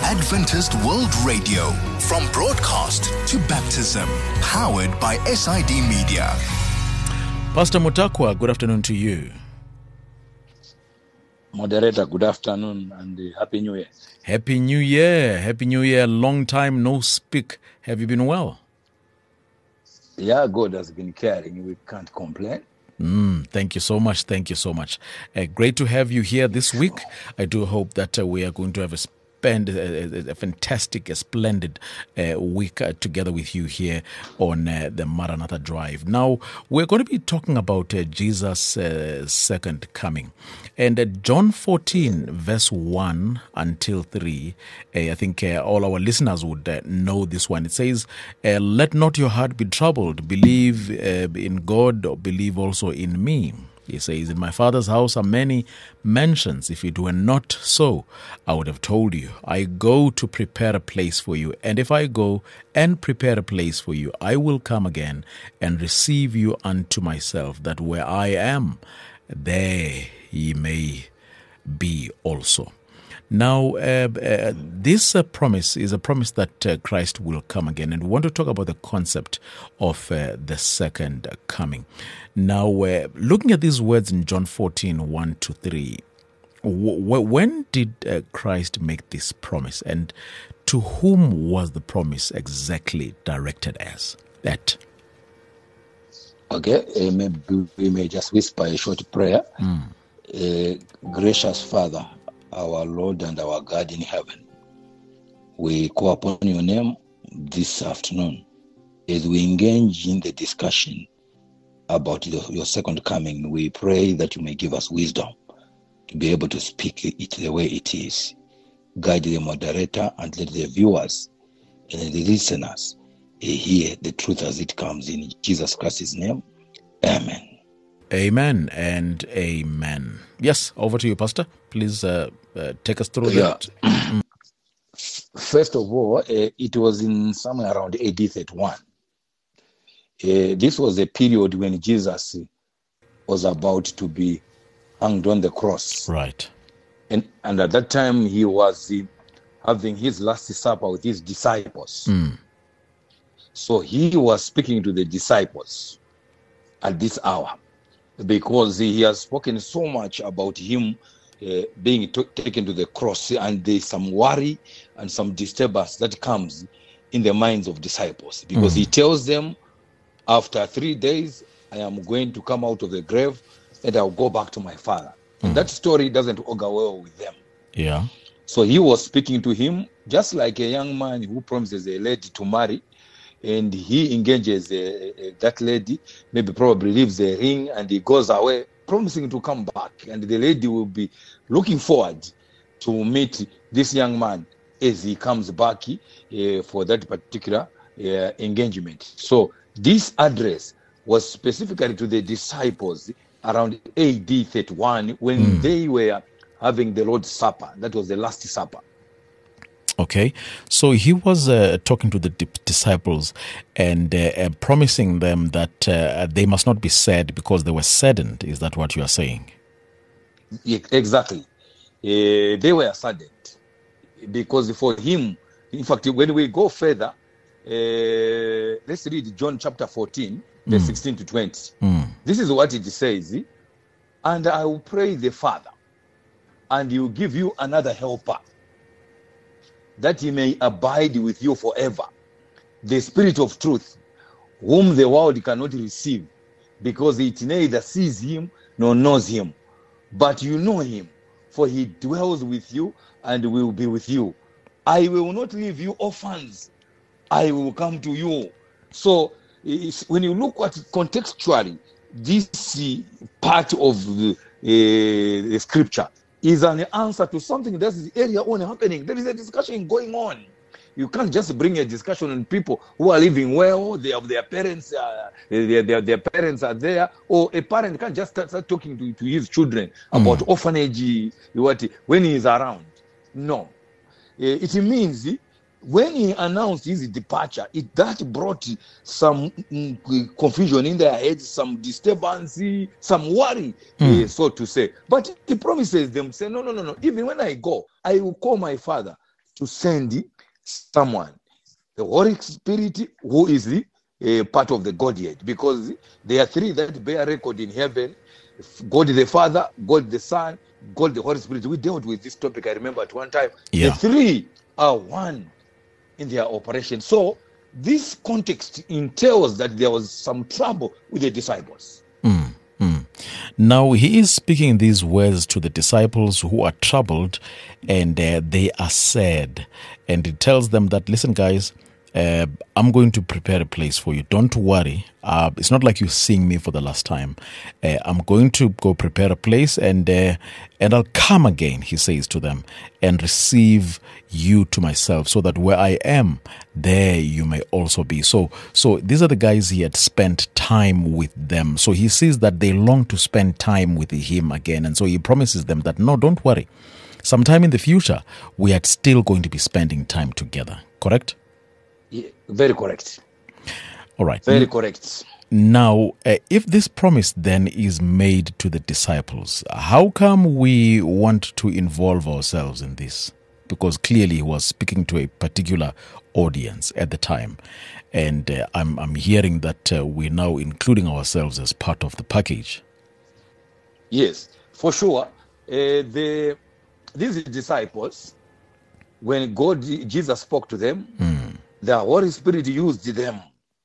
Adventist World Radio, from broadcast to baptism, powered by SID Media. Pastor Mutakwa, good afternoon to you. Moderator, good afternoon and Happy New Year. Happy New Year. Happy New Year. Long time no speak. Have you been well? Yeah, God has been caring. We can't complain. Thank you so much. Thank you so much. Great to have you here this week. I do hope that we are going to have a fantastic, splendid week together with you here on the Maranatha Drive. Now, we're going to be talking about Jesus' second coming. And John 14, verse 1 until 3, I think all our listeners would know this one. It says, let not your heart be troubled. Believe in God, or believe also in me. He says, in my Father's house are many mansions. If it were not so, I would have told you. I go to prepare a place for you. And if I go and prepare a place for you, I will come again and receive you unto myself, that where I am, there ye may be also. Now, this promise is a promise that Christ will come again. And we want to talk about the concept of the second coming. Now, looking at these words in John 14, 1 to 3, when did Christ make this promise? And to whom was the promise exactly directed as? That. Okay, maybe we may just whisper a short prayer. Gracious Father, our Lord and our God in heaven, we call upon your name this afternoon as we engage in the discussion about your second coming. We pray that you may give us wisdom to be able to speak it the way it is. Guide the moderator and let the viewers and the listeners hear the truth as it comes. In Jesus Christ's name, amen. Amen and amen. Yes, over to you, Pastor. Please take us through that. First of all, it was in somewhere around AD 31. This was a period when Jesus was about to be hanged on the cross. Right. And at that time, he was having his last supper with his disciples. So he was speaking to the disciples at this hour, because he has spoken so much about him being taken to the cross, and there's some worry and some disturbance that comes in the minds of disciples, because he tells them, after 3 days, I am going to come out of the grave and I'll go back to my Father. And that story doesn't augur well with them. Yeah. So he was speaking to him just like a young man who promises a lady to marry, and he engages that lady, maybe probably leaves the ring, and he goes away, promising to come back. And the lady will be looking forward to meet this young man as he comes back for that particular engagement. So this address was specifically to the disciples around AD 31 when they were having the Lord's Supper. That was the Last Supper. Okay, so he was talking to the disciples and promising them that they must not be sad because they were saddened. Is that what you are saying? Exactly. They were saddened because for him, in fact, when we go further, let's read John chapter 14, verse 16 to 20. This is what it says. And I will pray the Father, and he will give you another helper, that he may abide with you forever, the Spirit of truth, whom the world cannot receive, because it neither sees him nor knows him. But you know him, for he dwells with you and will be with you. I will not leave you orphans. I will come to you. So when you look at it contextually, this part of the scripture is an answer to something that is earlier on happening. There is a discussion going on. You can't just bring a discussion on people who are living well. They have their parents. Their parents are there, or a parent can't just start talking to his children about orphanage. When he is around. No, it means when he announced his departure, that brought some confusion in their heads, some disturbance, some worry, so to say. But he promises them, say, no. Even when I go, I will call my Father to send someone, the Holy Spirit, who is the part of the Godhead, because there are three that bear record in heaven: God the Father, God the Son, God the Holy Spirit. We dealt with this topic, I remember, at one time. Yeah. The three are one in their operation. So this context entails that there was some trouble with the disciples. Now, he is speaking these words to the disciples who are troubled, and they are sad. And he tells them that, listen, guys, I'm going to prepare a place for you. Don't worry. It's not like you're seeing me for the last time. I'm going to go prepare a place, and I'll come again, he says to them, and receive you to myself, so that where I am, there you may also be. So these are the guys he had spent time with them. So he says that they long to spend time with him again. And so he promises them that, no, don't worry. Sometime in the future, we are still going to be spending time together. Correct? Yeah, very correct. All right. Very correct. Now, if this promise then is made to the disciples, how come we want to involve ourselves in this? Because clearly he was speaking to a particular audience at the time. And I'm hearing that we're now including ourselves as part of the package. Yes, for sure. These disciples, when Jesus spoke to them, the Holy Spirit used them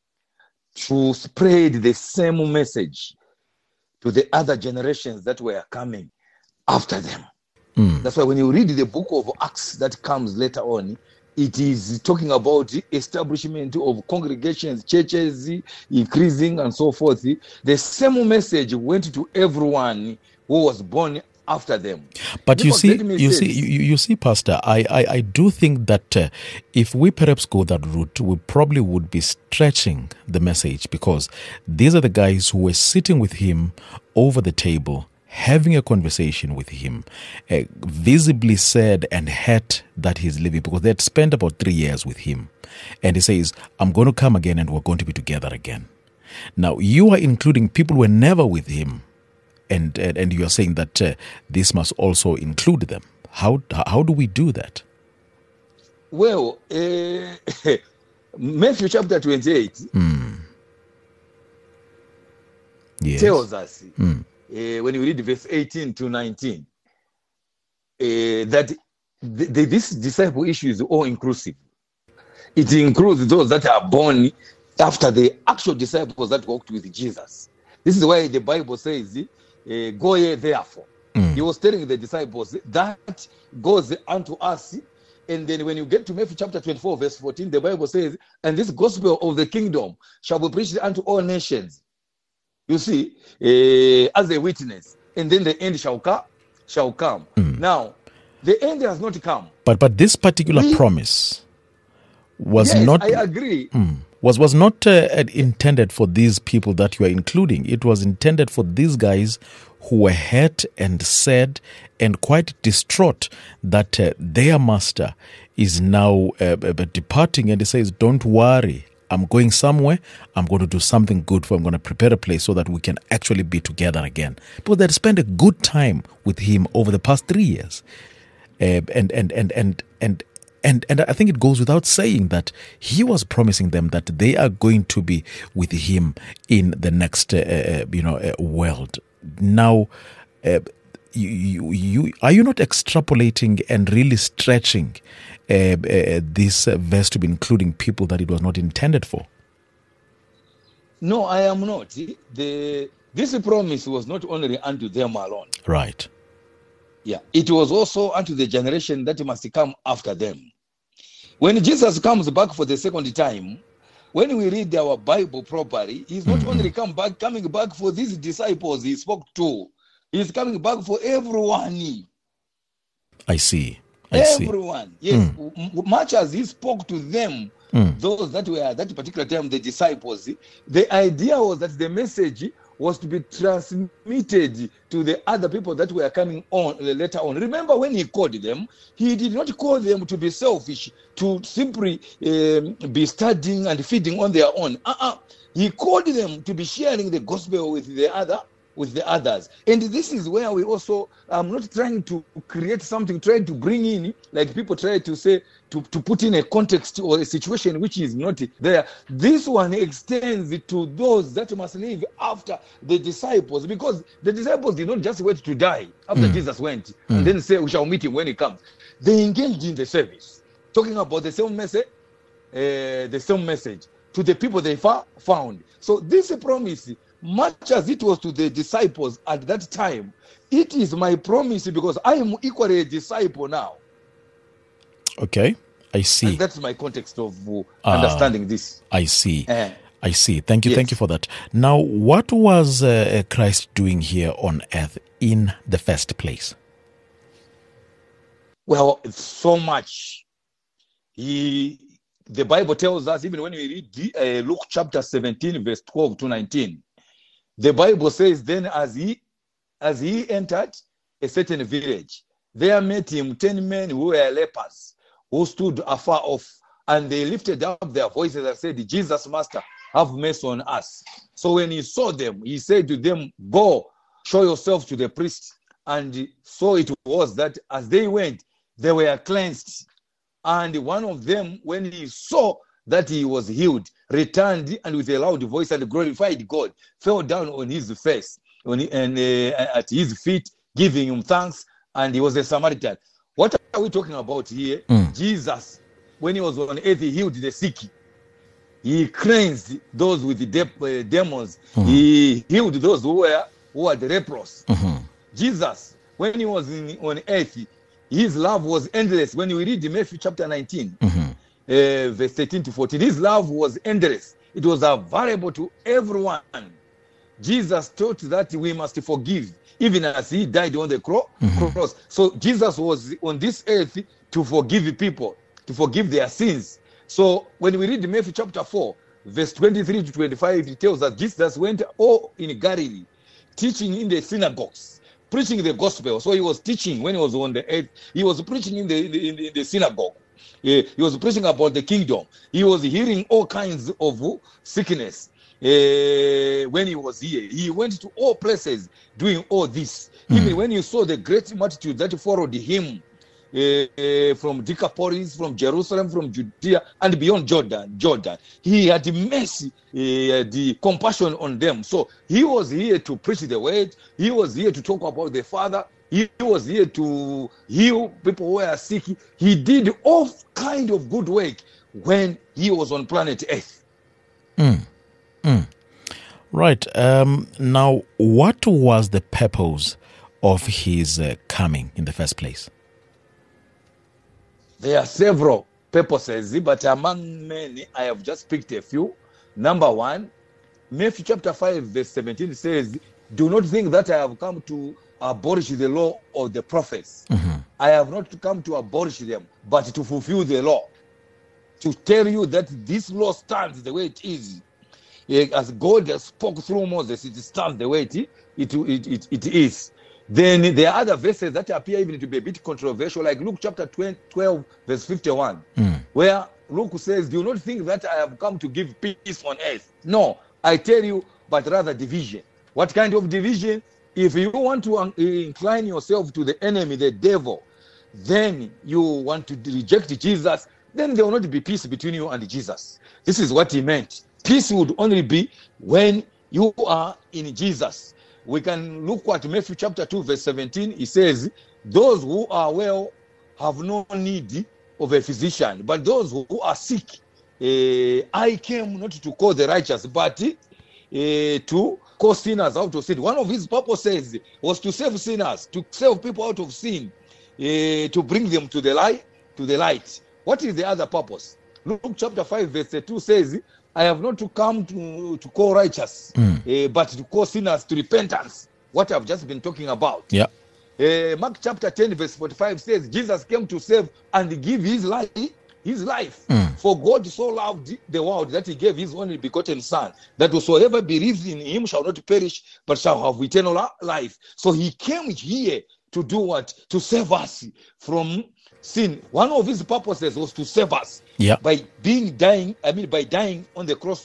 to spread the same message to the other generations that were coming after them. That's why when you read the book of Acts that comes later on, it is talking about the establishment of congregations, churches, increasing and so forth. The same message went to everyone who was born after them. But Because you see, Pastor, I do think that if we perhaps go that route, we probably would be stretching the message, because these are the guys who were sitting with him over the table, having a conversation with him, visibly said and hurt that he's leaving, because they had spent about 3 years with him. And he says, I'm going to come again and we're going to be together again. Now, you are including people who were never with him. And you are saying that this must also include them. How do we do that? Well, Matthew chapter 28 Yes. tells us, when you read verse 18 to 19, that this disciple issue is all inclusive. It includes those that are born after the actual disciples that walked with Jesus. This is why the Bible says, go ye therefore. He was telling the disciples that goes unto us. And then when you get to Matthew chapter 24, verse 14, the Bible says, and this gospel of the kingdom shall be preached unto all nations. You see, as a witness. And then the end shall come. Now, the end has not come. But this particular promise was yes, not. I agree. Was not intended for these people that you are including. It was intended for these guys who were hurt and sad and quite distraught that their master is now departing, and he says, don't worry, I'm going somewhere, I'm going to do something good I'm going to prepare a place so that we can actually be together again. Because they had spent a good time with him over the past 3 years. And I think it goes without saying that he was promising them that they are going to be with him in the next, world. Now, are you not extrapolating and really stretching this verse to be including people that it was not intended for? No, I am not. This promise was not only unto them alone. Right. Yeah, it was also unto the generation that must come after them. When Jesus comes back for the second time, when we read our Bible properly, he's not only coming back for these disciples he spoke to, he's coming back for everyone. I see. Everyone. Yes, much as he spoke to them, those that were at that particular time, the disciples, the idea was that the message was to be transmitted to the other people that were coming on later on. Remember, when he called them, he did not call them to be selfish, to simply be studying and feeding on their own. He called them to be sharing the gospel with with the others. And this is where we also, I'm not trying to create something, trying to bring in, like people try to say, to put in a context or a situation which is not there. This one extends to those that must live after the disciples, because the disciples did not just wait to die after Jesus went and then say, we shall meet him when he comes. They engaged in the service, talking about the same message to the people they found. So this promise, much as it was to the disciples at that time, it is my promise because I am equally a disciple now. Okay, I see. And that's my context of understanding this. I see. I see. Thank you. Yes. Thank you for that. Now, what was Christ doing here on earth in the first place? Well, it's so much. The Bible tells us, even when we read Luke chapter 17, verse 12 to 19, the Bible says, then as he entered a certain village, there met him 10 men who were lepers, who stood afar off, and they lifted up their voices and said, Jesus, Master, have mercy on us. So when he saw them, he said to them, go, show yourself to the priest. And so it was that as they went, they were cleansed. And one of them, when he saw that he was healed, returned and with a loud voice and glorified God, fell down on his face and at his feet, giving him thanks. And he was a Samaritan. What are we talking about here? Jesus, when he was on earth, he healed the sick. He cleansed those with the demons. He healed those who were the leprous. Jesus, when he was on earth, his love was endless. When we read Matthew chapter 19, verse 13 to 14, his love was endless. It was available to everyone. Jesus taught that we must forgive, even as he died on the cross. So Jesus was on this earth to forgive people, to forgive their sins. So when we read Matthew chapter 4, verse 23 to 25, it tells us Jesus went all in Galilee, teaching in the synagogues, preaching the gospel. So he was teaching when he was on the earth. He was preaching in the synagogue. He was preaching about the kingdom. He was healing all kinds of sickness. When he was here, he went to all places doing all this. Even when you saw the great multitude that followed him from Decapolis, from Jerusalem, from Judea, and beyond Jordan, he had mercy, the compassion on them. So he was here to preach the word. He was here to talk about the Father. He was here to heal people who were sick. He did all kind of good work when he was on planet Earth. Right. Now, what was the purpose of his coming in the first place? There are several purposes, but among many, I have just picked a few. Number one, Matthew chapter 5, verse 17 says, do not think that I have come to abolish the law of the prophets. I have not come to abolish them, but to fulfill the law. To tell you that this law stands the way it is. As God spoke through Moses, it stands the way it is. Then there are other verses that appear even to be a bit controversial, like Luke chapter 12, verse 51, where Luke says, do not think that I have come to give peace on earth. No, I tell you, but rather division. What kind of division? If you want to incline yourself to the enemy, the devil, then you want to reject Jesus, then there will not be peace between you and Jesus. This is what he meant. Peace would only be when you are in Jesus. We can look at Matthew chapter 2, verse 17. He says, those who are well have no need of a physician, but those who are sick, I came not to call the righteous, but to call sinners out of sin. One of his purposes was to save sinners, to save people out of sin, to bring them to the light. What is the other purpose? Luke chapter 5, verse 2 says, I have not to come to call righteous, but to call sinners to repentance. What I've just been talking about. Yeah. Mark chapter 10, verse 45 says, Jesus came to save and give his life. For God so loved the world that he gave his only begotten Son, that whosoever believes in him shall not perish, but shall have eternal life. So he came here to do what? To save us from sin. One of his purposes was to save us by dying on the cross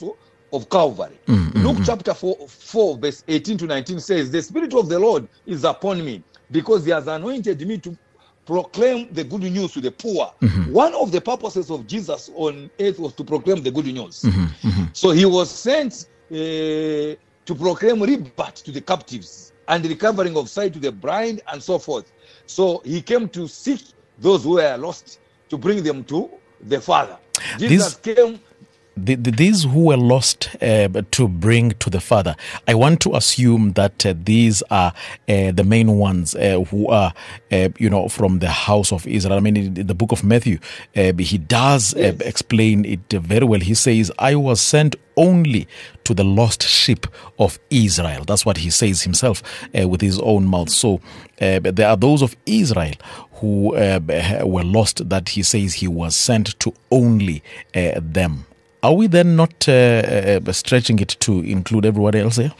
of Calvary. Luke chapter 4, verse 18 to 19 says, the Spirit of the Lord is upon me, because he has anointed me to proclaim the good news to the poor. One of the purposes of Jesus on earth was to proclaim the good news. So he was sent to proclaim rebirth to the captives and the recovering of sight to the blind and so forth. So he came to seek those who were lost, to bring them to the Father. Jesus came. These who were lost to bring to the Father, I want to assume that these are the main ones who are, from the house of Israel. I mean, in the book of Matthew, he does explain it very well. He says, I was sent only to the lost sheep of Israel. That's what he says himself with his own mouth. So there are those of Israel who were lost that he says he was sent to only them. Are we then not stretching it to include everyone else here?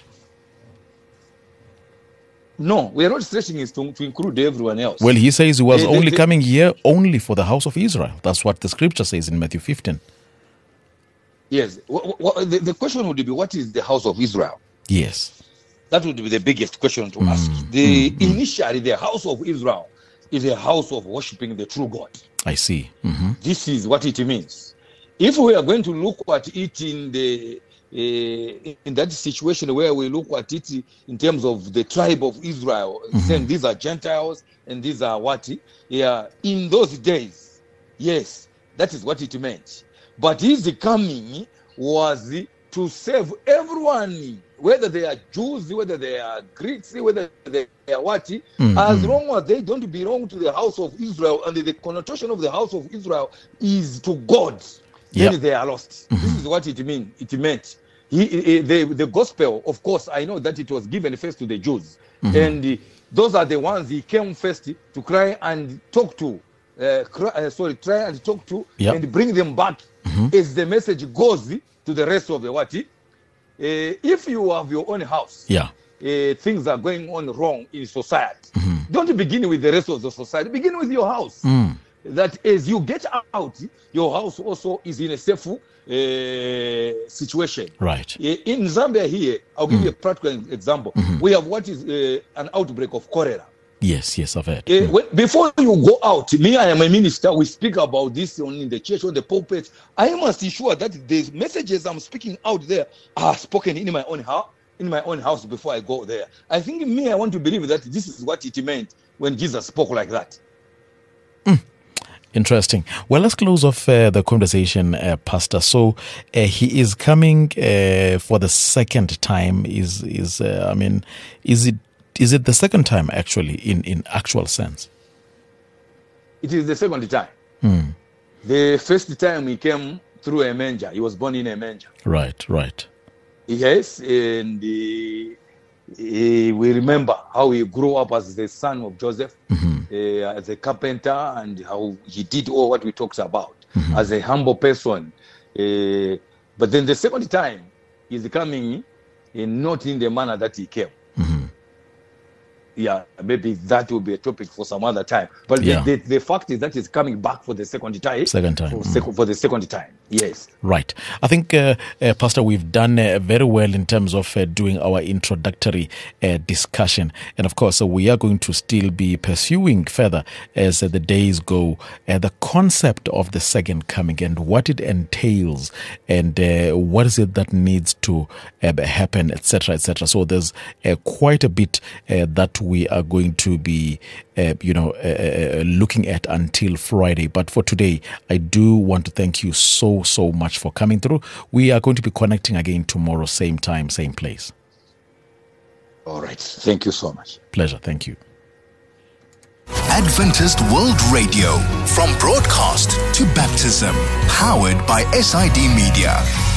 No, we are not stretching it to include everyone else. Well, he says he was only coming here only for the house of Israel. That's what the scripture says in Matthew 15. Yes. The question would be, what is the house of Israel? Yes. That would be the biggest question to ask. Initially, the house of Israel is a house of worshiping the true God. I see. This is what it means. If we are going to look at it in that situation where we look at it in terms of the tribe of Israel, saying these are Gentiles and these are what? Yeah, in those days, yes, that is what it meant. But his coming was to save everyone, whether they are Jews, whether they are Greeks, whether they are what, as long as they don't belong to the house of Israel, and the connotation of the house of Israel is to God. Then they are lost. This is what it meant. The gospel, of course, I know that it was given first to the Jews, and those are the ones he came first to cry and talk to, and bring them back as the message goes to the rest of the what. If you have your own house, things are going on wrong in society. Don't begin with the rest of the society. Begin with your house. That as you get out, your house also is in a safe situation. Right. In Zambia here, I'll give you a practical example. We have what is an outbreak of cholera. Yes, I've heard. Before you go out, me, I am a minister, we speak about this in the church, on the pulpit. I must ensure that the messages I'm speaking out there are spoken in my own house before I go there. I think I want to believe that this is what it meant when Jesus spoke like that. Interesting. Well, let's close off the conversation, Pastor. So he is coming for the second time. Is it the second time actually in actual sense? It is the second time. The first time he came through a manger. He was born in a manger. Right. Yes, and we remember how he grew up as the son of Joseph, as a carpenter, and how he did all what we talked about as a humble person. But then the second time, he's coming not in the manner that he came. Yeah, maybe that will be a topic for some other time. But the fact is that he's coming back for the second time. For the second time, yes. Right. I think, Pastor, we've done very well in terms of doing our introductory discussion. And of course, we are going to still be pursuing further as the days go, the concept of the second coming and what it entails and what is it that needs to happen, etc., etc. So there's quite a bit that we are going to be, looking at until Friday. But for today, I do want to thank you so much for coming through. We are going to be connecting again tomorrow, same time, same place. All right. Thank you so much. Pleasure. Thank you. Adventist World Radio, from broadcast to baptism, powered by SID Media.